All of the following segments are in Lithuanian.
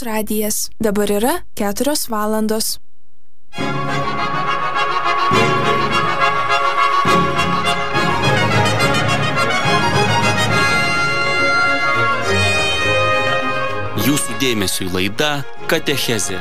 radijas. Dabar yra 4 valandos. Jūsų dėmesiui laida Katechezė.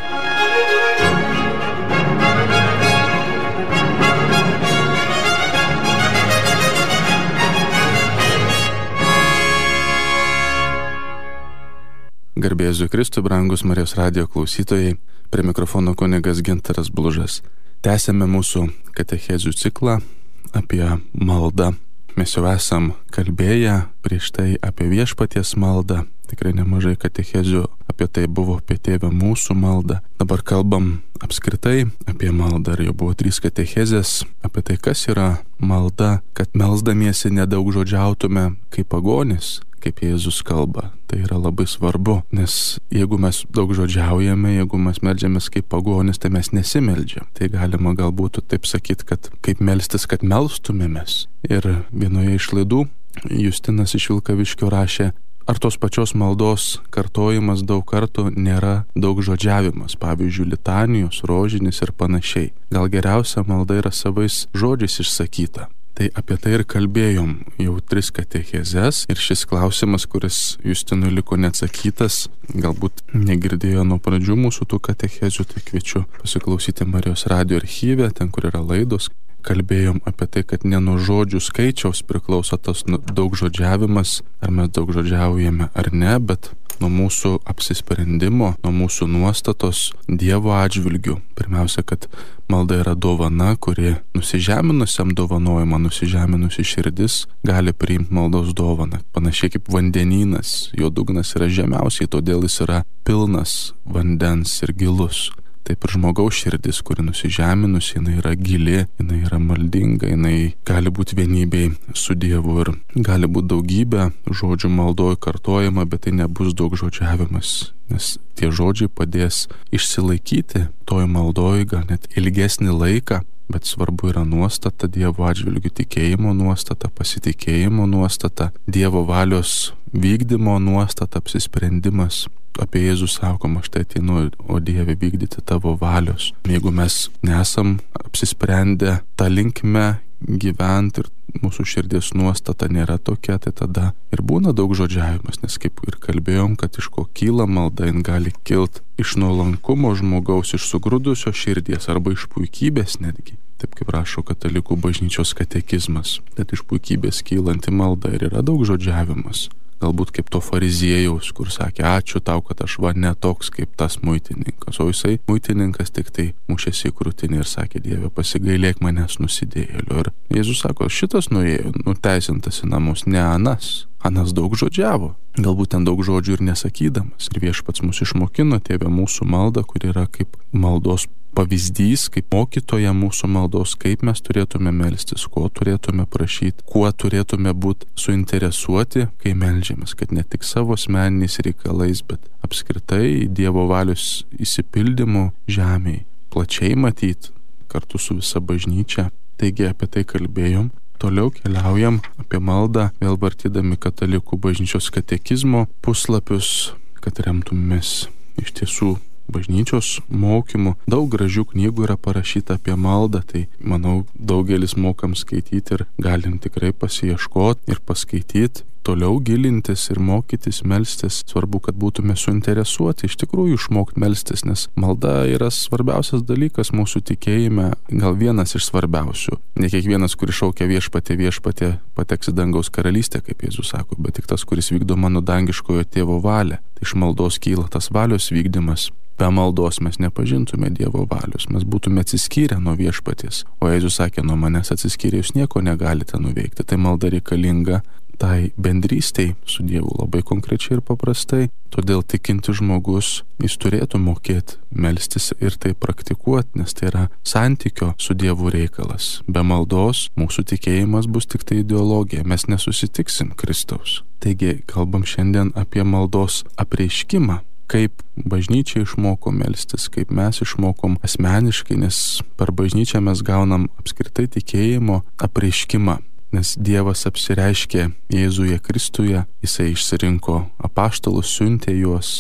Garbė Jėzui Kristui, brangus Marijos radijo klausytojai, prie mikrofono kunigas Gintaras Blužas. Tęsėme mūsų katechezių ciklą apie maldą. Mes jau esam kalbėję prieš tai apie viešpaties maldą. Tikrai nemažai katechezių apie tai buvo, apie Tėvę mūsų maldą. Dabar kalbam apskritai apie maldą. Ir jau buvo 3 katechezės apie tai, kas yra malda, kad melsdamiesi nedaugžodžiautume kaip pagonis, kaip Jėzus kalba. Tai yra labai svarbu, nes jeigu mes daugžodžiaujame, jeigu mes meldžiamės kaip pagonis, tai mes nesimeldžiam. Tai galima galbūt taip sakyti, kad kaip melstis, kad melstumėmės. Ir vienoje iš laidų Justinas iš Vilkaviškio rašė, ar tos pačios maldos kartojimas daug kartų nėra daugžodžiavimas, pavyzdžiui, litanijos, rožinis ir panašiai. Gal geriausia malda yra savais žodžiais išsakyta. Tai apie tai ir kalbėjom jau 3 katechezes ir šis klausimas, kuris Justinui liko neatsakytas, galbūt negirdėjo nuo pradžių mūsų tų katechezių, tai kviečiu pasiklausyti Marijos radijo archyve, ten kur yra laidos. Kalbėjom apie tai, kad ne nuo žodžių skaičiaus priklauso tas daugžodžiavimas, ar mes daugžodžiaujame ar ne, bet nuo mūsų apsisprendimo, nuo mūsų nuostatos Dievo atžvilgių. Pirmiausia, kad malda yra dovana, kuri nusižeminusiam dovanojama, nusižeminusi širdis gali priimti maldos dovaną. Panašiai kaip vandenynas, jo dugnas yra žemiausiai, todėl jis yra pilnas vandens ir gilus. Taip ir žmogaus širdis, kuri nusižeminusi, jinai yra gili, jinai yra maldinga, jinai gali būti vienybėj su Dievu ir gali būti daugybė žodžių maldoj kartojama, bet tai nebus daugžodžiavimas, nes tie žodžiai padės išsilaikyti toj maldoj gal net ilgesnį laiką, bet svarbu yra nuostata Dievo atžvilgių, tikėjimo nuostata, pasitikėjimo nuostata, Dievo valios vykdymo nuostata, apsisprendimas. Apie Jėzų sakoma, štai ateinu, o Dieve, vykdyti tavo valios. Jeigu mes nesam apsisprendę tą linkme gyventi ir mūsų širdies nuostata nėra tokia, tai tada ir būna daugžodžiavimas, nes kaip ir kalbėjom, kad iš ko kyla malda, jin gali kilt iš nuolankumo žmogaus, iš sugrūdusio širdies arba iš puikybės netgi. Taip kaip rašo katalikų bažnyčios katekizmas, bet iš puikybės kylanti malda ir yra daugžodžiavimas. Galbūt kaip to fariziejaus, kur sakė, ačiū tau, kad aš ne toks kaip tas muitininkas. O jisai, muitininkas, tik tai mušėsi į krūtinį ir sakė, Dieve, pasigailėk manęs nusidėjėlio. Ir Jėzus sako, šitas nuėjo, nuteisintas į namus, ne anas. Anas daugžodžiavo. Galbūt ten daug žodžių ir nesakydamas. Ir Viešpats mus išmokino, Tėve mūsų maldą, kuri yra kaip maldos pavyzdys, kaip mokytoja mūsų maldos, kaip mes turėtume melstis, ko turėtume prašyti, kuo turėtume būti suinteresuoti, kai meldžiamės, kad ne tik savo asmeniniais reikalais, bet apskritai Dievo valios įsipildymu žemėje, plačiai matyti, kartu su visa bažnyčia. Taigi apie tai kalbėjom. Toliau keliaujam apie maldą, vėl vartydami katalikų bažnyčios katekizmo puslapius, kad remtumės iš tiesų bažnyčios mokymų. Daug gražių knygų yra parašyta apie maldą, tai manau daugelis mokam skaityti ir galim tikrai pasiieškoti ir paskaityti, toliau gilintis ir mokytis melstis. Svarbu, kad būtume suinteresuoti iš tikrųjų išmokti melstis, nes malda yra svarbiausias dalykas mūsų tikėjime, gal vienas iš svarbiausių. Ne kiekvienas, kuris šaukia viešpatie, viešpatie, pateks į dangaus karalystę, kaip Jėzus sako, bet tik tas, kuris vykdo mano dangiškojo tėvo valią. Tai iš maldos kyla tas valios vykdymas. Be maldos mes nepažintume Dievo valios, mes būtume atsiskyrę nuo viešpaties. O Jėzus sakė, nuo manęs atsiskyrę jūs nieko negalite nuveikti. Tai malda reikalinga tai bendrystei su Dievu labai konkrečiai ir paprastai. Todėl tikintis žmogus, jis turėtų mokėti melstis ir tai praktikuoti, nes tai yra santykio su Dievu reikalas. Be maldos mūsų tikėjimas bus tik tai ideologija, mes nesusitiksim Kristaus. Taigi kalbam šiandien apie maldos apreiškimą. Kaip bažnyčia išmoko melstis, kaip mes išmokom asmeniškai, nes per bažnyčią mes gaunam apskritai tikėjimo apreiškimą. Nes Dievas apsireiškė Jėzuje Kristuje, Jisai išsirinko apaštalus, siuntė juos,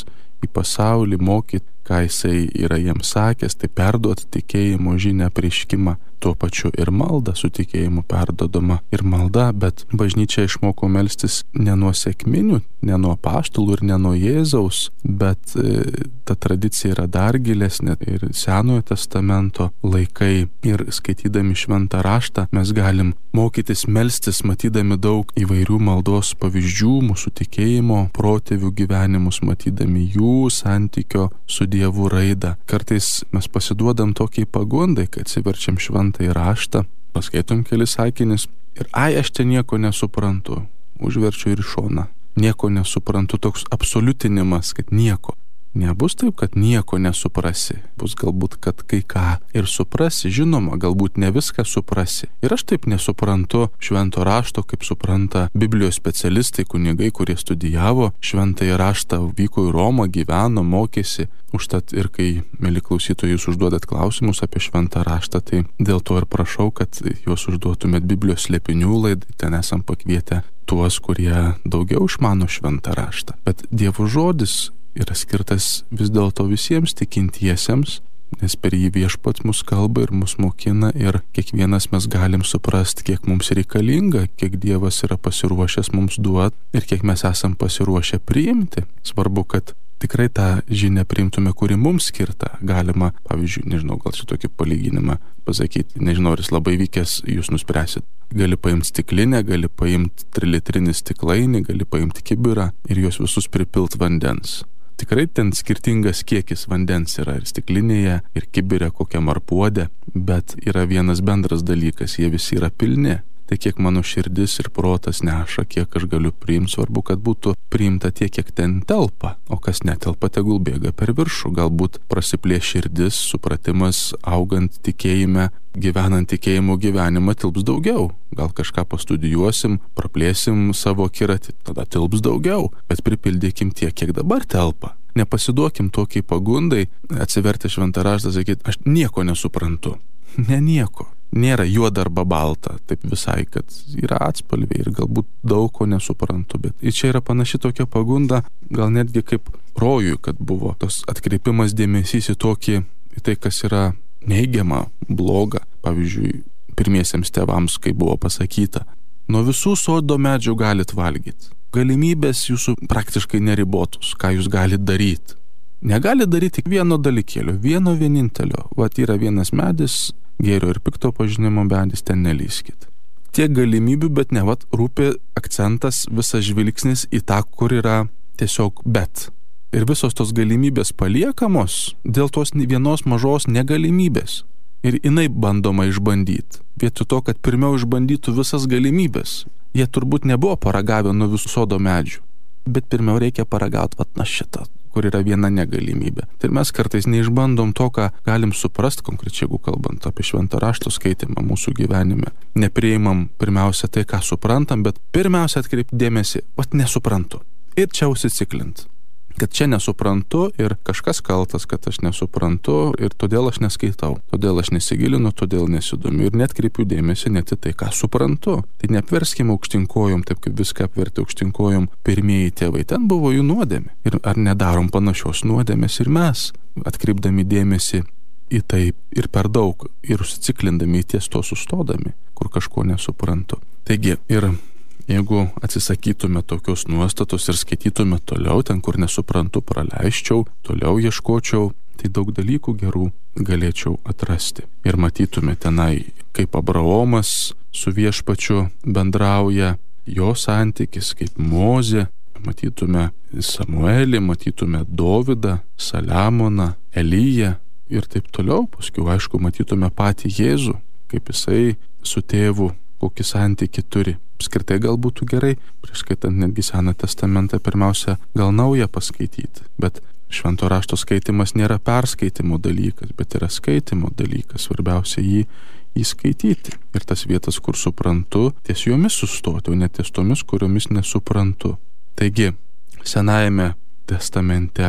į pasaulį, mokyti, ką jisai yra jiems sakęs, tai perduoti tikėjimo žinią, apreiškimą, tuo pačiu ir malda su tikėjimu perdodama ir malda, bet bažnyčia išmoko melstis ne nuo sekminių, ne nuo apaštalų ir ne nuo Jėzaus, bet ta tradicija yra dar gilesnė ir Senojo testamento laikai ir skaitydami šventą raštą mes galim mokytis melstis, matydami daug įvairių maldos pavyzdžių, mūsų tikėjimo protėvių gyvenimus, matydami jų santykio su Dievu raidą. Kartais mes pasiduodam tokiai pagundai, kad atsiverčiam šventąjį raštą, paskaitom kelis sakinius ir aš čia nieko nesuprantu, užverčiu ir šoną. Nieko nesuprantu, toks absoliutinimas, kad nieko. Nebus taip, kad nieko nesuprasi. Bus galbūt, kad kai ką ir suprasi, žinoma, galbūt ne viską suprasi. Ir aš taip nesuprantu švento rašto, kaip supranta Biblijos specialistai, kunigai, kurie studijavo šventąjį raštą, vyko į Romą, gyveno, mokėsi. Užtat ir kai, mėly klausytojai, jūs užduodat klausimus apie šventą raštą, tai dėl to ir prašau, kad juos užduotumėt Biblijos slėpinių laidai. Ten esam pakvietę tuos, kurie daugiau išmano šventą raštą. Bet Dievo žodis yra skirtas vis dėlto visiems tikintiesiems, nes per jį Viešpats mus kalba ir mus mokina ir kiekvienas mes galim suprasti, kiek mums reikalinga, kiek Dievas yra pasiruošęs mums duoti ir kiek mes esam pasiruošę priimti. Svarbu, kad tikrai tą žinią priimtume, kuri mums skirta. Galima, pavyzdžiui, nežinau, gal šitokį palyginimą pasakyti, nežinau, ar jis labai vykęs, jūs nuspręsit. Gali paimti stiklinę, gali paimti 3-litrinį stiklainį, gali paimti kibirą ir juos visus pripilt vandens. Tikrai ten skirtingas kiekis vandens yra ir stiklinėje, ir kibirė kokiam ar puode, bet yra vienas bendras dalykas, jie visi yra pilni. Tai kiek mano širdis ir protas neša, kiek aš galiu priimti, svarbu, kad būtų priimta tiek, kiek ten telpa, o kas netelpa, tegul bėga per viršų. Galbūt prasiplės širdis, supratimas, augant tikėjime, gyvenant tikėjimo gyvenimą tilps daugiau. Gal kažką pastudijuosim, praplėsim savo akiratį, tada tilps daugiau, bet pripildykim tiek, kiek dabar telpa. Nepasiduokim tokiai pagundai, atsivertę šventą raštą, sakyti, aš nieko nesuprantu. Nieko. Nėra juoda arba balta, taip visai, kad yra atspalviai ir galbūt daug ko nesuprantu, bet čia yra panaši tokia pagunda, gal netgi kaip rojui, kad buvo tos atkreipimas dėmesys į tai, kas yra neigiama, bloga. Pavyzdžiui, pirmiesiems tėvams, kai buvo pasakyta, nuo visų sodo medžių galit valgyti. Galimybės jūsų praktiškai neribotos, ką jūs galit daryti. Negali daryti tik vieno dalykėlio, vieno vienintelio. Vat yra vienas medis, gėrio ir pikto pažinimo medis, ten nelyskit. Tiek galimybių, bet ne, vat rūpi akcentas, visas žvilgsnis į tą, kur yra tiesiog bet. Ir visos tos galimybės paliekamos dėl tos vienos mažos negalimybės. Ir jinai bandoma išbandyti. Vietoj to, kad pirmiau išbandytų visas galimybės. Jie turbūt nebuvo paragavę nuo visų sodo medžių. Bet pirmiau reikia paragauti vat na šitą, kur yra viena negalimybė. Tai mes kartais neišbandom to, ką galim suprasti, konkrečiai, jeigu kalbant apie šventą rašto skaitimą mūsų gyvenime. Nepriimam pirmiausia tai, ką suprantam, bet pirmiausia atkreipti dėmesį, vat nesuprantu. Ir čia užsiciklint. Kad čia nesuprantu ir kažkas kaltas, kad aš nesuprantu ir todėl aš neskaitau, todėl aš nesigilinu, todėl nesidomiu ir net kreipiu dėmesį net į tai, ką suprantu. Tai neapverskime aukštinkojom, taip kaip viską apverti aukštinkojom pirmieji tėvai. Ten buvo jų nuodėmė. Ir ar nedarom panašios nuodėmės ir mes, atkreipdami dėmesį į tai ir per daug, ir užsiciklindami ties to sustodami, kur kažko nesuprantu. Taigi, ir jeigu atsisakytume tokios nuostatos ir skaitytume toliau, ten kur nesuprantu praleisčiau, toliau ieškočiau, tai daug dalykų gerų galėčiau atrasti. Ir matytume tenai, kaip Abraomas su Viešpačiu bendrauja, jo santykis, kaip Mozė, matytume Samuelį, matytume Dovydą, Saliamoną, Eliją ir taip toliau. Paskui, aišku, matytume patį Jėzų, kaip jisai su tėvu kokį santykį turi. Apskritai gal būtų gerai, prieš skaitant netgi Seną testamentą, pirmiausia, gal naują paskaityti. Bet švento rašto skaitimas nėra perskaitimo dalykas, bet yra skaitimo dalykas. Svarbiausia jį skaityti. Ir tas vietas, kur suprantu, ties jomis sustoti, o ne ties tomis, kuriomis nesuprantu. Taigi, Senajame testamente,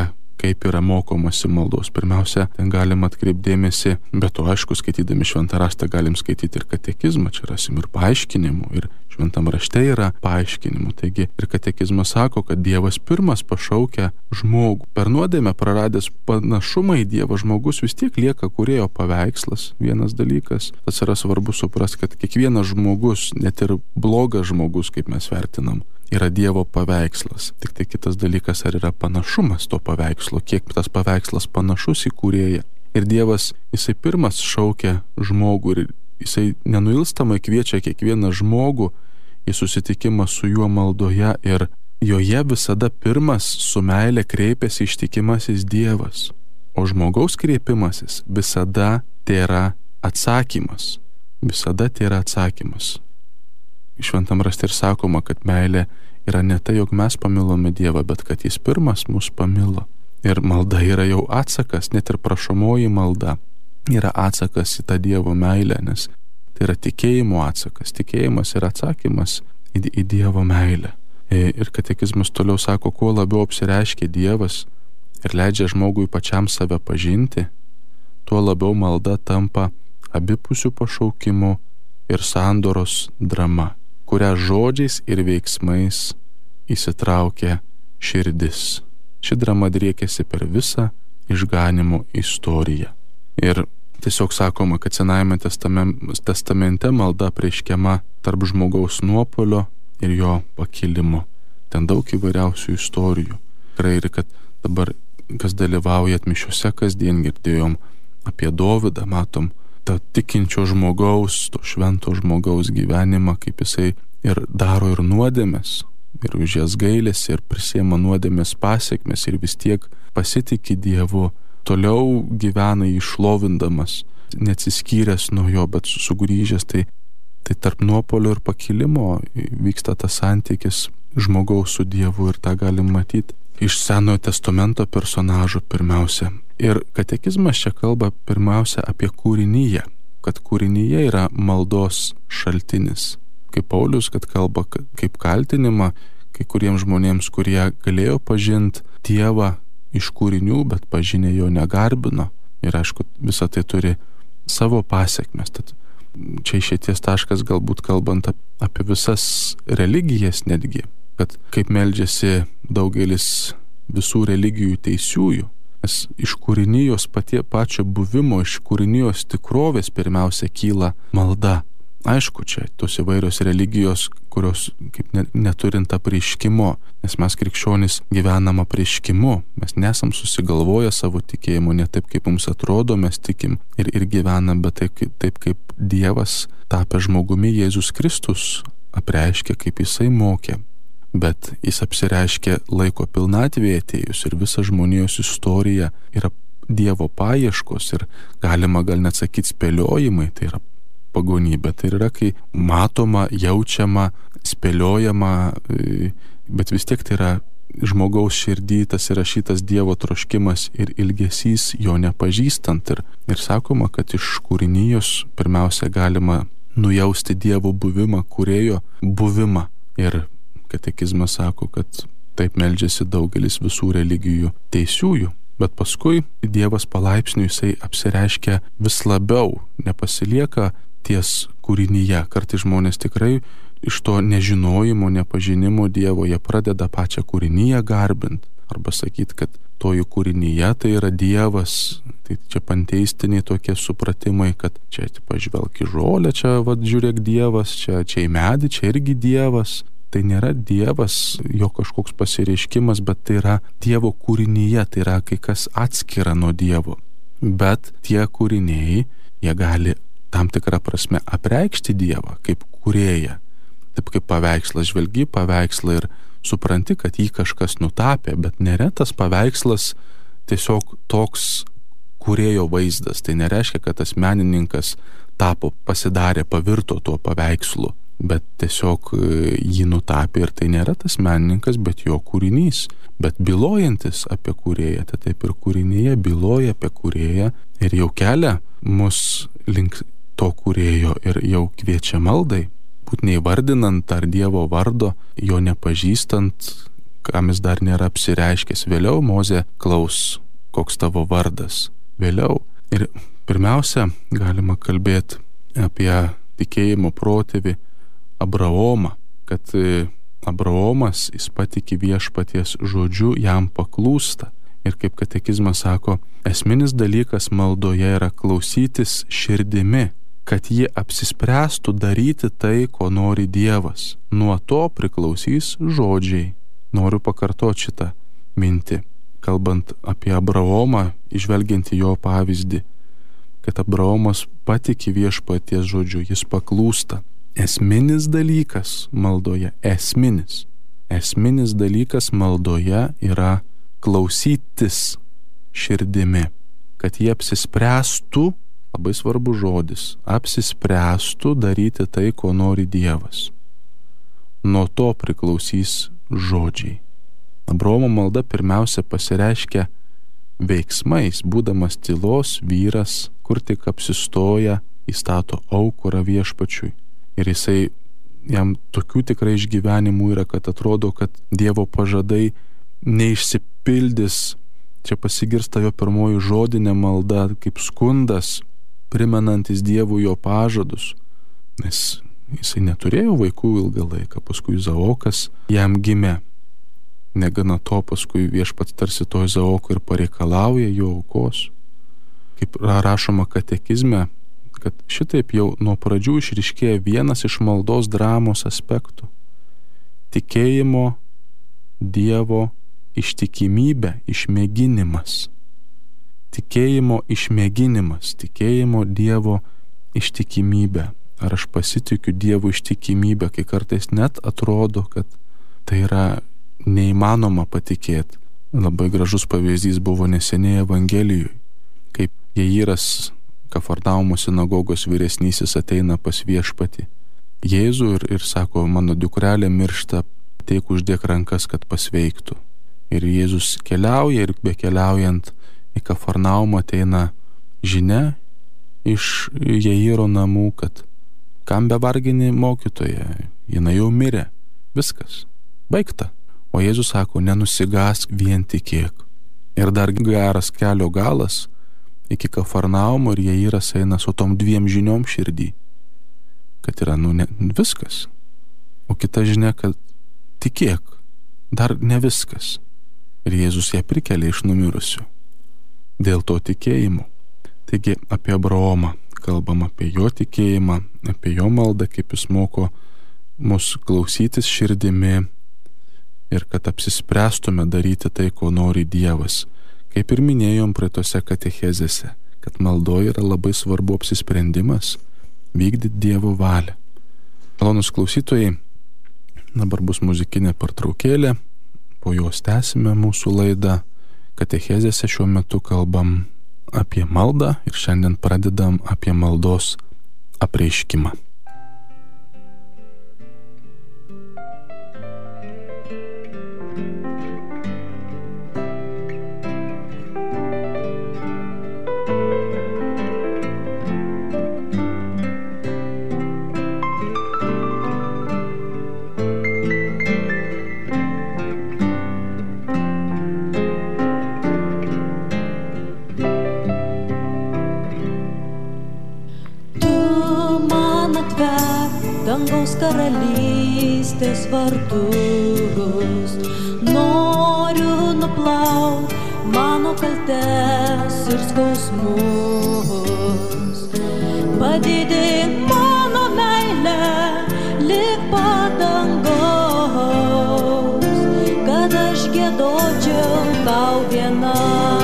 kaip yra mokomasi maldos. Pirmiausia, ten galima atkreipdėmėsi, bet to aišku, skaitydami šventą raštą galim skaityti ir katekizmą, čia rasim ir paaiškinimų, ir šventam rašte yra paaiškinimų. Taigi ir katekizmas sako, kad Dievas pirmas pašaukia žmogų. Per nuodėmę praradęs panašumą į Dievą žmogus vis tiek lieka kūrėjo paveikslas. Vienas dalykas, tas yra svarbu suprasti, kad kiekvienas žmogus, net ir blogas žmogus, kaip mes vertinam, yra Dievo paveikslas. Tik tai kitas dalykas, ar yra panašumas to paveikslo, kiek tas paveikslas panašus į kūrėją. Ir Dievas, jisai pirmas šaukia žmogų ir jisai nenuilstamai kviečia kiekvieną žmogų į susitikimą su juo maldoje ir joje visada pirmas su meile kreipiasi ištikimasis Dievas. O žmogaus kreipimasis visada tėra atsakymas. Visada tėra atsakymas. Šventam rašte ir sakoma, kad meilė yra ne tai, jog mes pamilome Dievą, bet kad jis pirmas mus pamilo. Ir malda yra jau atsakas, net ir prašomoji malda yra atsakas į tą Dievo meilę, nes tai yra tikėjimo atsakas. Tikėjimas yra atsakymas į Dievo meilę. Ir katekizmas toliau sako, kuo labiau apsireiškia Dievas ir leidžia žmogui pačiam save pažinti, tuo labiau malda tampa abipusių pašaukimų ir sandoros drama, kurią žodžiais ir veiksmais įsitraukia širdis. Ši drama driekiasi per visą išganimo istoriją. Ir tiesiog sakoma, kad Senajame testamente malda apreiškiama tarp žmogaus nuopuolio ir jo pakilimo. Ten daug įvairiausių istorijų. Tikrai ir kad dabar, kas dalyvauja mišiose, kasdien girdėjom apie Dovydą, matom to tikinčio žmogaus, to švento žmogaus gyvenimą, kaip jisai ir daro ir nuodėmes, ir už jas gailėsi, ir prisiema nuodėmės pasiekmes, ir vis tiek pasitiki Dievu, toliau gyvena išlovindamas, neatsiskyręs nuo jo, bet sugrįžęs, tai tarp nuopuolio ir pakilimo vyksta tas santykis žmogaus su Dievu, ir tą galim matyti iš Senojo testamento personažų pirmiausia. Ir katekizmas čia kalba pirmiausia apie kūrinyje, kad kūrinyje yra maldos šaltinis. Kaip Paulius, kad kalba kaip kaltinimą kai kuriems žmonėms, kurie galėjo pažinti Dievą iš kūrinių, bet pažinę jo negarbino. Ir aišku, visa tai turi savo pasiekmes. Tad čia išeities taškas galbūt kalbant apie visas religijas netgi, kad kaip meldžiasi daugelis visų religijų teisiųjų, nes iš kūrinijos pačio buvimo, iš kūrinijos tikrovės pirmiausia kyla malda. Aišku, čia tos įvairios religijos, kurios kaip neturint apreiškimo, nes mes krikščionys gyvenam apreiškimu, mes nesam susigalvoję savo tikėjimo, ne taip, kaip mums atrodo, mes tikim ir gyvenam, bet taip kaip Dievas tapęs žmogumi Jėzus Kristus apreiškė, kaip jisai mokė. Bet jis apsireiškė laiko pilnatvėje atėjus ir visa žmonijos istorija yra Dievo paieškos ir galima gal net sakyti spėliojimai, tai yra pagonybė. Tai yra, kai matoma, jaučiama, spėliojama, bet vis tiek tai yra žmogaus širdį tas įrašytas Dievo troškimas ir ilgesys jo nepažįstant. Ir sakoma, kad iš kūrinijos pirmiausia galima nujausti Dievo buvimą, kūrėjo buvimą. Ir katekizmas sako, kad taip meldžiasi daugelis visų religijų teisiųjų. Bet paskui Dievas palaipsniui jisai apsireiškia vis labiau, nepasilieka ties kūrinyje. Kartais žmonės tikrai iš to nežinojimo, nepažinimo Dievo, jie pradeda pačią kūrinyje garbinti. Arba sakyti, kad toji kūrinyje tai yra Dievas. Tai čia panteistiniai tokie supratimai, kad čia pažvelk į žolę, čia žiūrėk Dievas, čia į medį, čia irgi Dievas. Tai nėra Dievas, jo kažkoks pasireiškimas, bet tai yra Dievo kūrinyje, tai yra kai kas atskira nuo Dievo. Bet tie kūriniai, jie gali tam tikrą prasme apreikšti Dievą kaip kūrėją. Taip kaip paveikslas, žvelgi paveikslą ir supranti, kad jį kažkas nutapė, bet nėra tas paveikslas tiesiog toks kūrėjo vaizdas. Tai nereiškia, kad tas menininkas pasidarė, pavirto tuo paveikslu, bet tiesiog jį nutapė ir tai nėra tas menininkas, bet jo kūrinys. Bet bylojantis apie kūrėją, tai taip ir kūrinyje byloja apie kūrėją ir jau kelia mus link to kūrėjo ir jau kviečia maldai. Būt neįvardinant ar Dievo vardo, jo nepažįstant, kam jis dar nėra apsireiškęs. Vėliau Mozė klaus, koks tavo vardas. Vėliau. Ir pirmiausia, galima kalbėti apie tikėjimo protėvį Abraomą, kad Abraomas, jis patiki viešpaties žodžiu, jam paklūsta. Ir kaip katekizmas sako, esminis dalykas maldoje yra klausytis širdimi, kad ji apsispręstų daryti tai, ko nori Dievas. Nuo to priklausys žodžiai. Noriu pakartoti šitą mintį, kalbant apie Abraomą, įžvelgiant į jo pavyzdį, kad Abraomas patiki viešpaties žodžiu, jis paklūsta. Esminis dalykas maldoje, esminis dalykas maldoje yra klausytis širdimi, kad jie apsispręstų, labai svarbus žodis, apsispręstų daryti tai, ko nori Dievas. Nuo to priklausys žodžiai. Abraomo malda pirmiausia pasireiškia veiksmais, būdamas tylos vyras, kur tik apsistoja, įstato aukurą viešpačiui. Ir jam tokių tikrai išgyvenimų yra, kad atrodo, kad Dievo pažadai neišsipildys. Čia pasigirsta jo pirmoji žodinė malda, kaip skundas, primenantis Dievui jo pažadus. Nes jisai neturėjo vaikų ilgą laiką, paskui Izaokas jam gimė. Negana to, paskui viešpats tarsi to Izaoko ir pareikalauja jo aukos. Kaip rašoma katekizme, kad šitaip jau nuo pradžių išryškėja vienas iš maldos dramos aspektų. Tikėjimo Dievo ištikimybė, išmėginimas. Tikėjimo išmėginimas, tikėjimo Dievo ištikimybė. Ar aš pasitikiu Dievo ištikimybę, kai kartais net atrodo, kad tai yra neįmanoma patikėti. Labai gražus pavyzdys buvo neseniai Evangelijoje, kaip Jairas, Kafarnaumo sinagogos vyresnysis, ateina pas viešpatį Jėzų ir sako, mano dukrelė miršta, ateik uždėk rankas, kad pasveiktų. Ir Jėzus keliauja ir bekeliaujant į Kafarnaumą ateina žinia iš Jairo namų, kad kam bevargini mokytoja, jinai jau mirė, viskas, baigta. O Jėzus sako, nenusigask, vien tikėk. Ir dar geras kelio galas iki Kafarnaumo ir Jairas eina su tom 2 žiniom širdį, kad yra viskas. O kita žinia, kad tikėk, dar ne viskas. Ir Jėzus ją prikelia iš numirusių. Dėl to tikėjimo. Taigi apie Abraomą kalbam, apie jo tikėjimą, apie jo maldą, kaip jis moko mus klausytis širdimi ir kad apsispręstume daryti tai, ko nori Dievas. Kaip ir minėjom praeitose katechezėse, kad maldoje yra labai svarbu apsisprendimas vykdyti Dievo valią. Malonūs klausytojai, dabar bus muzikinė pertraukėlė, po jos tęsime mūsų laidą. Katechezėse šiuo metu kalbam apie maldą ir šiandien pradedam apie maldos apreiškimą. Dangaus karalystės vartus, noriu nuplaut mano kaltes ir skausmus. Padidink mano meilę lig pat dangaus, kad aš giedočiau tau viena.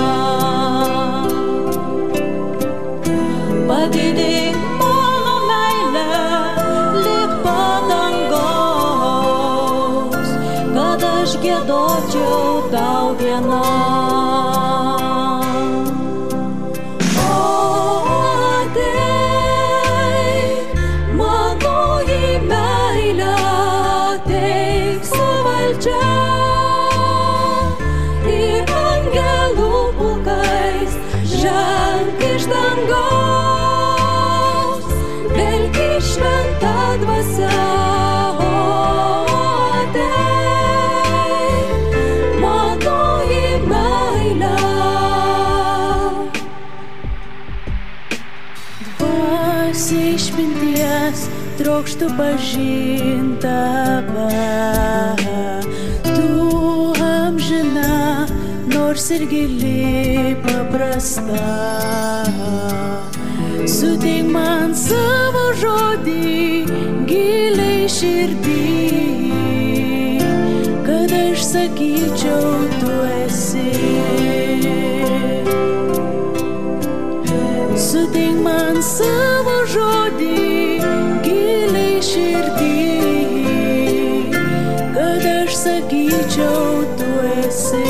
Padidink mano meilę aš giedočiau tau viena. O ateik, manoji meilė, ateik su valdžia, ir angelų pulkais ženk iš dangaus, velki šventa dvasia. Dvasia išminties trokštų pažint tave. Tu amžina, nors ir gili paprasta. Suteik man savo žodį giliai širdį, kad aš sakyčiau, tu esi. Suteik man savo žodį giliai širdį, kad aš sakyčiau, tu esi.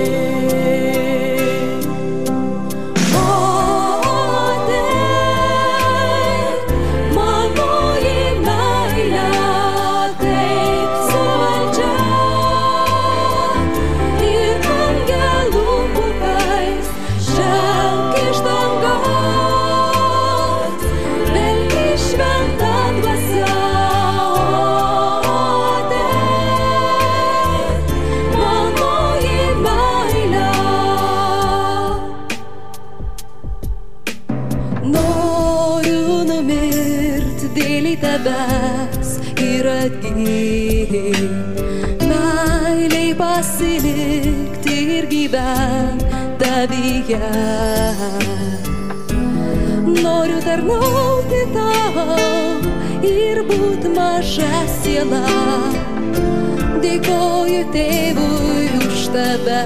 Ir atgyti, meiliai pasilikti ir gyventi tavyje. Noriu tarnauti tau ir būt maža siela. Dėkoju tėvui už tave.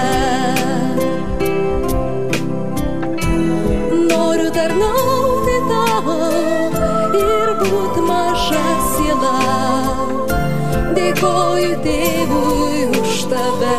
Noriu tarnauti tau ir būt maža siela. Dėkoju tėvui už tave.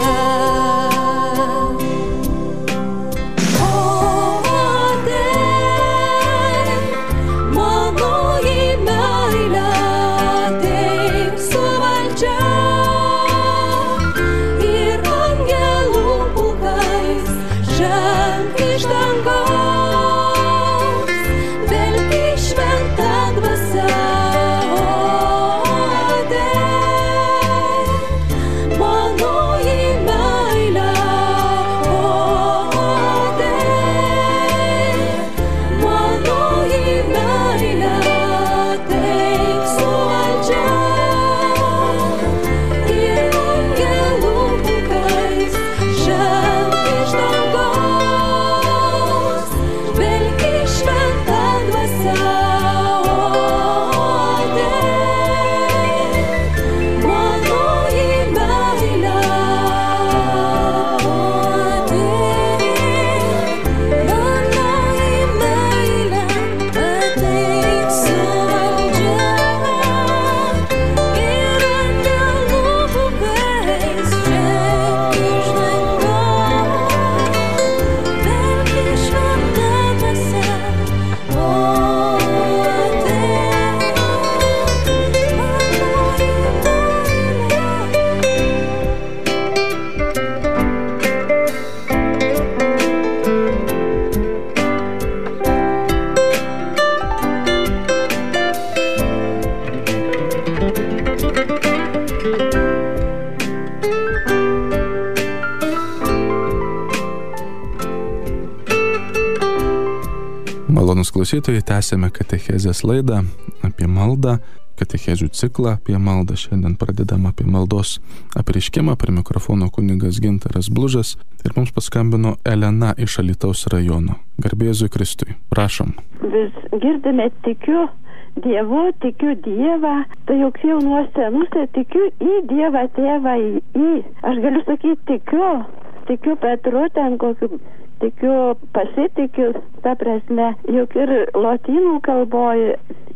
Malonūs klausytojai, tęsėme katechezės laidą apie maldą, katechezių ciklą apie maldą. Šiandien pradedam apie maldos apreiškimą. Prie mikrofono kunigas Gintaras Blužas ir mums paskambino Elena iš Alytaus rajono. Garbė Jėzui Kristui. Prašom. Vis girdime tikiu Dievu, tikiu Dievą, tai juk jau nuo senusio tikiu į Dievą tėvą, aš galiu sakyti tikiu Petru ten kokiu. Tikiu, pasitikiu, ta prasme, juk ir lotynų kalboj,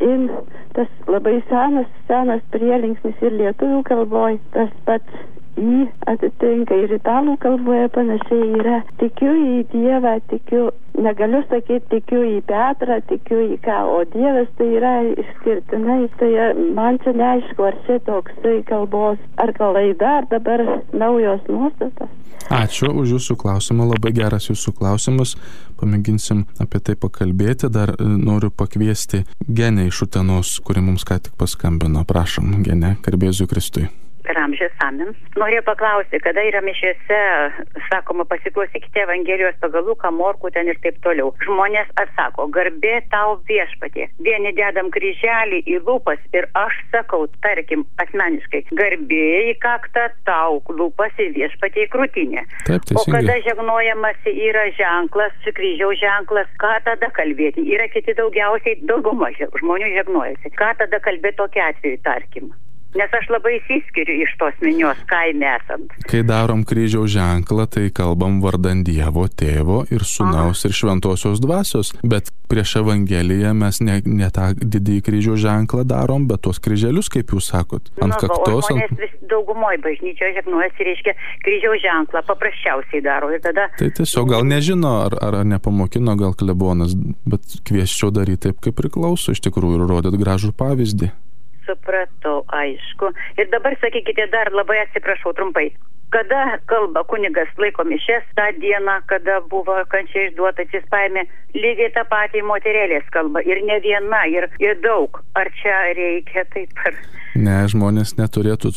tas labai senas prielinksnis ir lietuvių kalboj, tas pats į atitinka ir italų kalboje panašiai yra. Tikiu į Dievą, tikiu, negaliu sakyti tikiu į Petrą, tikiu į ką, o Dievas tai yra išskirtinai, tai man čia neaišku, ar čia toksai kalbos, ar klaida, ar dabar naujos nuostatos. Ačiū už jūsų klausimą, labai geras jūsų klausimas, pamėginsim apie tai pakalbėti. Dar noriu pakviesti Genę iš Utenos, kuri mums ką tik paskambino. Prašom, Genė, garbė Jėzui Kristui. per amžius, amen. Norėjau paklausti, kada yra mišiose, sakoma, pasiklausykite Evangelijos pagal Luką, Morkų ten ir taip toliau. Žmonės atsako, garbė tau viešpatie. Vieni dedam kryželį į lūpas ir aš sakau, tarkim, asmeniškai, garbė į kaktą tau, lūpas į viešpatie į krūtinę. Taip, teisingai. O kada žegnojamasi yra ženklas, kryžiaus ženklas, ką tada kalbėti? Yra kiti dauguma žmonių žegnojasi. Ką tada kalbėti tokiu atveju, tarkim? Nes aš labai įsiskiriu iš tos minios kaime esant. Kai darom kryžiaus ženklą, tai kalbam vardan Dievo, Tėvo ir Sūnaus ir Šventosios Dvasios. Bet prieš Evangeliją mes ne tą didįjį kryžiaus ženklą darom, bet tuos kryželius, kaip jūs sakot, ant kaktos. O žmonės vis daugumoje bažnyčioje žegnojasi, reiškia, kryžiaus ženklą paprasčiausiai daro. Ir tada... Tai tiesiog gal nežino, ar nepamokino, gal klebonas, bet kviesčiau daryti taip, kaip priklauso, iš tikrųjų, ir rodyt gražų pavyzdį. Supratau, aišku. Ir dabar sakykite dar, labai atsiprašau trumpai. Kada kalba kunigas laiko mišes, tą dieną, kada buvo kančia išduota, jis paėmė lygiai tą patį moterėlės kalbą. Ir ne viena, ir daug. Ar čia reikia taip ar... Ne, žmonės turėtų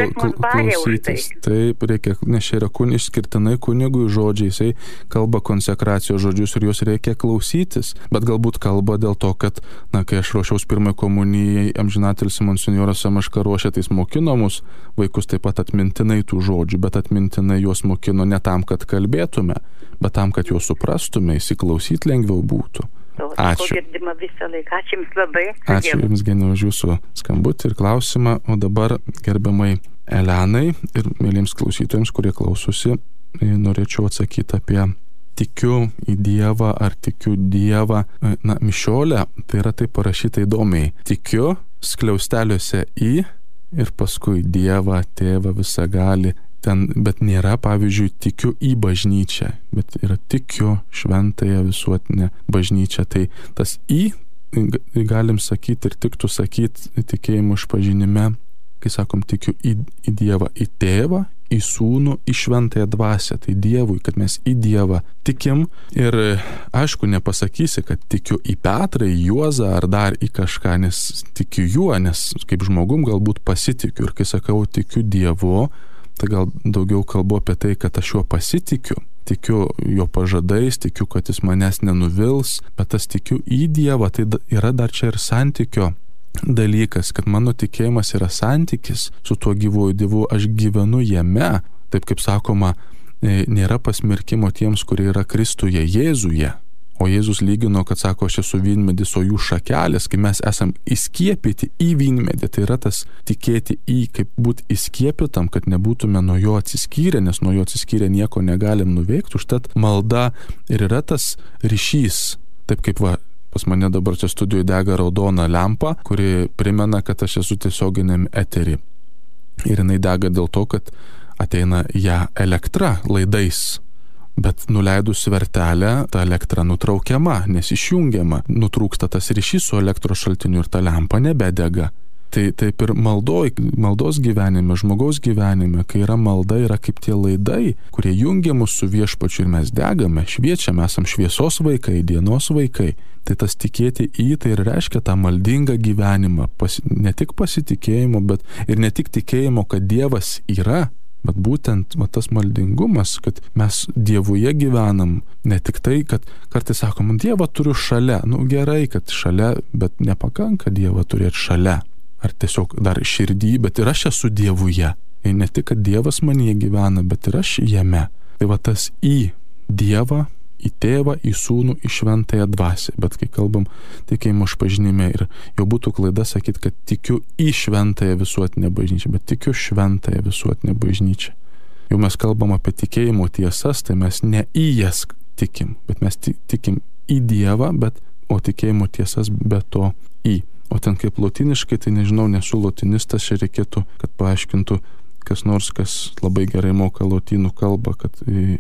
klausytis. Taip, reikia, nes čia yra išskirtinai kunigui žodžiai, jisai kalba konsekracijos žodžius ir juos reikia klausytis. Bet galbūt kalba dėl to, kad, kai aš ruošiaus pirmai komunijai, amžinatilsį monsinjoras Samaška ruošė, tai jis mokino mus vaikus taip pat atmintinai tų žodžių, bet atmintinai juos mokino ne tam, kad kalbėtume, bet tam, kad juos suprastume, įsiklausyti lengviau būtų. Ačiū. Ačiū Jums labai. Ačiū Jums, Genė, už Jūsų skambutį ir klausimą. O dabar, gerbiamai Elenai ir mėlyms klausytojams, kurie klausosi, norėčiau atsakyti apie tikiu į Dievą ar tikiu Dievą. Mišiolė, tai yra taip parašyta įdomiai. Tikiu skliausteliuose į ir paskui Dievą, Tėvą visagalį. Bet nėra, pavyzdžiui, tikiu į bažnyčią, bet yra tikiu šventąją visuotinę bažnyčią. Tai tas į, galim sakyti ir tiktų sakyti tikėjimo išpažinime, kai sakom tikiu į Dievą, į Tėvą, į Sūnų, į šventąją dvasią. Tai Dievui, kad mes į Dievą tikim ir aišku, nepasakysi, kad tikiu į Petrą, į Juozą ar dar į kažką, nes tikiu juo, nes kaip žmogum galbūt pasitikiu. Ir kai sakau tikiu Dievu, tai gal daugiau kalbu apie tai, kad aš juo pasitikiu, tikiu jo pažadais, tikiu, kad jis manęs nenuvils, bet tas tikiu į Dievą, tai yra dar čia ir santykio dalykas, kad mano tikėjimas yra santykis su tuo gyvuoju Dievu, aš gyvenu jame, taip kaip sakoma, nėra pasmerkimo tiems, kurie yra Kristuje, Jėzuje. O Jėzus lygino, kad sako, aš esu vynmedis, o jų šakelės, kai mes esam įskiepyti į vynmedį, tai yra tas tikėti į, kaip būti įskiepytam, kad nebūtume nuo jo atsiskyrę, nes nuo jo atsiskyrę nieko negalim nuveikti, užtat malda ir yra tas ryšys, taip kaip pas mane dabar čia studijoje dega raudona lempa, kuri primena, kad aš esu tiesioginiam eterį. Ir jinai dega dėl to, kad ateina ją elektra laidais. Bet nuleidus svertelę, ta elektra nutraukiama, nes išjungiama, nutrūksta tas ryšys su elektros šaltiniu ir ta lempa nebedega. Tai taip ir maldos gyvenime, žmogaus gyvenime, kai yra malda, yra kaip tie laidai, kurie jungia mus su viešpačiu ir mes degame, šviečiame, esam šviesos vaikai, dienos vaikai. Tai tas tikėti į tai ir reiškia tą maldingą gyvenimą, ne tik pasitikėjimo, bet ir ne tik tikėjimo, kad Dievas yra, bet būtent tas maldingumas, kad mes Dievuje gyvenam, ne tik tai, kad kartais sakom, Dievą turiu šalia, gerai, kad šalia, bet nepakanka Dievą turėti šalia, ar tiesiog dar širdį, bet ir aš esu Dievuje. Ir ne tik, kad Dievas manyje gyvena, bet ir aš jame. Tai tas į Dievą, į Tėvą, į Sūnų, į šventąją dvasią. Bet kai kalbam tikėjimo išpažinime, ir jau būtų klaida sakyti, kad tikiu į šventąją visuotinę bažnyčią, bet tikiu šventąją visuotinę bažnyčią. Jau mes kalbam apie tikėjimo tiesas, tai mes ne į jas tikim, bet mes tikim į Dievą, o tikėjimo tiesas be to į. O ten kaip lotiniškai, tai nežinau, nesu lotinistas, čia reikėtų, kad paaiškintų kas nors, kas labai gerai moka lotynų kalbą, kad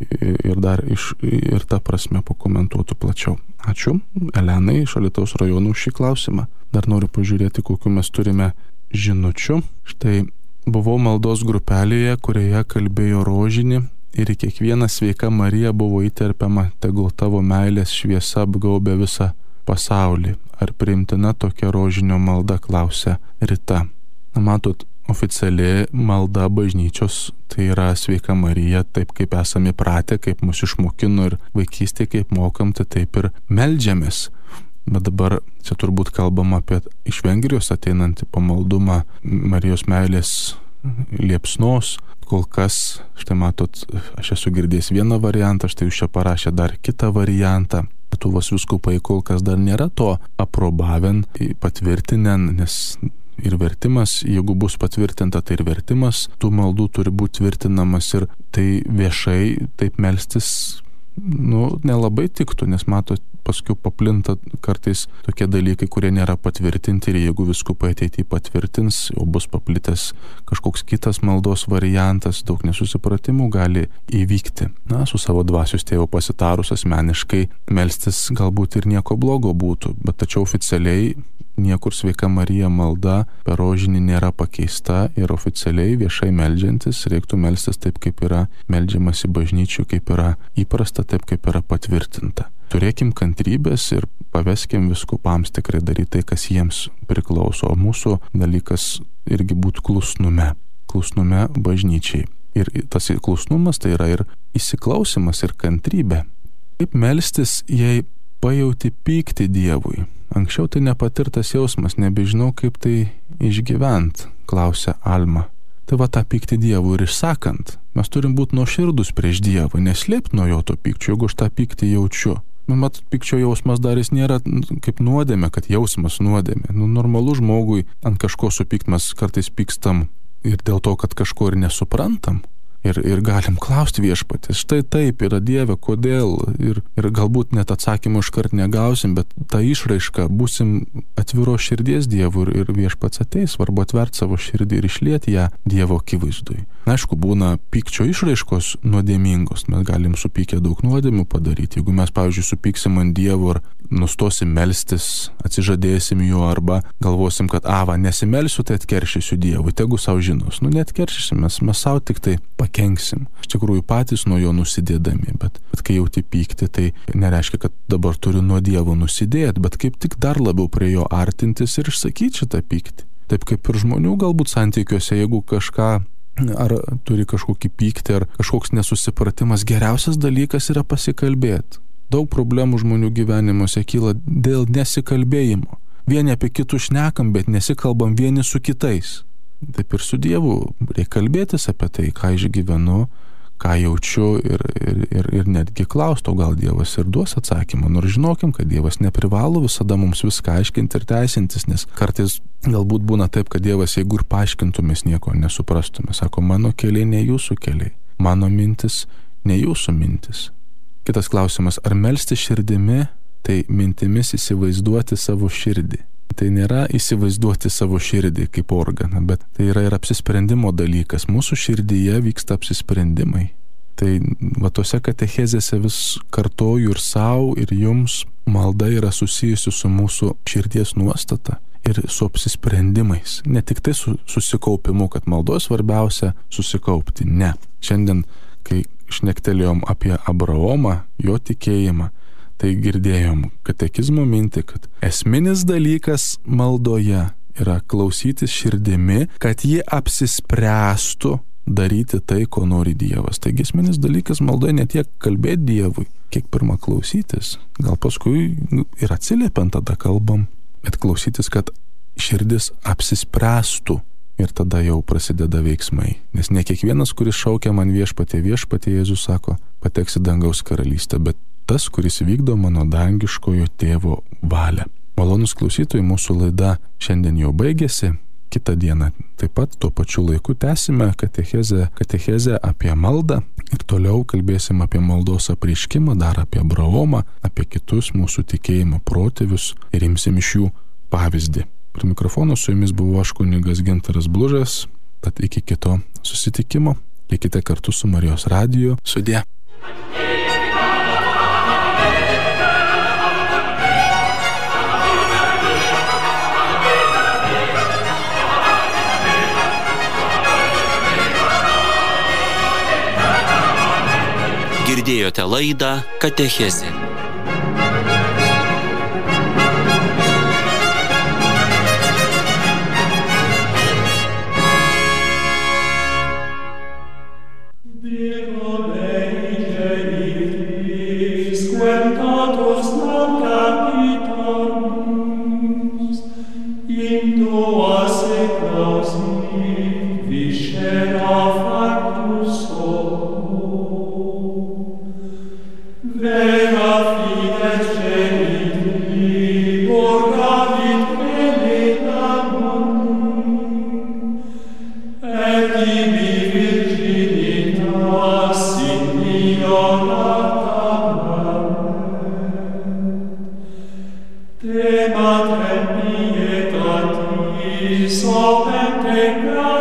ir tą prasme pakomentuotų plačiau. Ačiū Elenai iš Alytaus rajono už šį klausimą. Dar noriu pažiūrėti, kokiu mes turime žinučių. Štai buvau maldos grupelėje, kurioje kalbėjo rožinį ir į kiekvieną sveika Marija buvo įterpiama, tegul tavo meilės šviesa apgaubia visą pasaulį. Ar priimtina tokia rožinio malda, klausia Rita. Matot, oficiali malda bažnyčios, tai yra Sveika Marija, taip kaip esame įpratę, kaip mus išmokino ir vaikystėje, kaip mokam, tai taip ir meldžiamės. Bet dabar čia turbūt kalbama apie iš Vengrijos ateinantį pamaldumą Marijos meilės liepsnos. Kol kas, štai matot, aš esu girdėjęs vieną variantą, štai jūs čia parašė dar kitą variantą. Lietuvos vyskupai kol kas dar nėra to aprobavę, patvirtinę, nes ir vertimas, jeigu bus patvirtinta, tai ir vertimas tų maldų turi būti tvirtinamas ir tai viešai taip melstis, nelabai tiktų, nes matot, paskui paplinta kartais tokie dalykai, kurie nėra patvirtinti ir jeigu vyskupai ateityje patvirtins, jau bus paplitęs kažkoks kitas maldos variantas, daug nesusipratimų gali įvykti. Su savo dvasios tėvu pasitarus asmeniškai melstis galbūt ir nieko blogo būtų, bet tačiau oficialiai niekur Sveika Marija malda per rožinį nėra pakeista ir oficialiai viešai meldžiantis reiktų melstis taip, kaip yra meldžiamasi bažnyčių, kaip yra įprasta, taip, kaip yra patvirtinta. Turėkim kantrybės ir paveskim viskupams tikrai daryti tai, kas jiems priklauso, o mūsų dalykas irgi būtų klusnume bažnyčiai. Ir tas klusnumas tai yra ir įsiklausimas ir kantrybė. Kaip melstis, jei pajauti pyktį Dievui? Anksčiau tai nepatirtas jausmas, nebežinau kaip tai išgyvent, klausia Alma. Tai va tą pyktį Dievui ir išsakant, mes turim būti nuoširdus prieš Dievą, neslėpti nuo jo to pykčio, jeigu aš tą pyktį jaučiu. Mat, pykčio jausmas dar jis nėra kaip nuodėmė, kad jausmas nuodėmė. Normalu žmogui ant kažko supykt, mes kartais pykstam ir dėl to, kad kažko ir nesuprantam. Ir galim klausti viešpaties, štai taip yra Dieve, kodėl, ir galbūt net atsakymų iškart negausim, bet tą išraišką būsim atviro širdies Dievui ir viešpats ateis, svarbu atvert savo širdį ir išlieti ją Dievo akivaizdui. Aišku, būna pykčio išraiškos nuodėmingos, mes galim supykę daug nuodėmių padaryti, jeigu mes, pavyzdžiui, supyksim ant Dievo ir nustosim melstis, atsižadėsim juo arba galvosim, kad nesimelsiu, tai atkeršysiu Dievui, tegu savo žinos. Neatkeršysim, mes savo tik tai pakenksim. Iš tikrųjų patys nuo jo nusidėdami, bet kai jauti pykti, tai nereiškia, kad dabar turiu nuo Dievo nusidėti, bet kaip tik dar labiau prie jo artintis ir išsakyti šitą pyktį. Taip kaip ir žmonių galbūt santykiuose, jeigu kažką ar turi kažkokį pyktį, ar kažkoks nesusipratimas, geriausias dalykas yra pasikalbėti. Daug problemų žmonių gyvenimuose kyla dėl nesikalbėjimo. Vieni apie kitus šnekam, bet nesikalbam vieni su kitais. Taip ir su Dievu reikia kalbėtis apie tai, ką išgyvenu, ką jaučiu ir netgi klausti, o gal Dievas ir duos atsakymą. Nors žinokim, kad Dievas neprivalo visada mums viską aiškinti ir teisintis, nes kartais galbūt būna taip, kad Dievas, jeigu ir paaiškintų, mes nieko nesuprastume. Sako, mano keliai ne jūsų keliai, mano mintis ne jūsų mintis. Kitas klausimas, ar melsti širdimi, tai mintimis įsivaizduoti savo širdį. Tai nėra įsivaizduoti savo širdį kaip organą, bet tai yra ir apsisprendimo dalykas. Mūsų širdyje vyksta apsisprendimai. Tai va tose katechezėse vis kartoju ir savo, ir jums, malda yra susijusi su mūsų širdies nuostata ir su apsisprendimais. Ne tik tai su susikaupimu, kad maldoje svarbiausia susikaupti. Ne. Šiandien, kai šnektelėjom apie Abraomą, jo tikėjimą, tai girdėjom katekizmo mintį, kad esminis dalykas maldoje yra klausytis širdimi, kad ji apsispręstų daryti tai, ko nori Dievas. Taigi esminis dalykas maldoje ne tiek kalbėti Dievui, kiek pirmą klausytis. Gal paskui ir atsiliepiant tada kalbam, bet klausytis, kad širdis apsispręstų. Ir tada jau prasideda veiksmai. Nes ne kiekvienas, kuris šaukia man viešpatie, Jėzus sako, pateks į dangaus karalystę, bet tas, kuris vykdo mano dangiškojo tėvo valią. Malonus klausytojai, mūsų laida šiandien jau baigėsi. Kitą dieną taip pat tuo pačiu laiku tęsime katechezę apie maldą ir toliau kalbėsim apie maldos apreiškimą, dar apie Abraomą, apie kitus mūsų tikėjimo protėvius ir imsim iš jų pavyzdį. Prie mikrofono su jumis buvo aš kunigas Gintaras Blužas, tad iki kito susitikimo, likite kartu su Marijos radiju, sudie. Girdėjote laidą Katechezė. Te mater pietatis, opente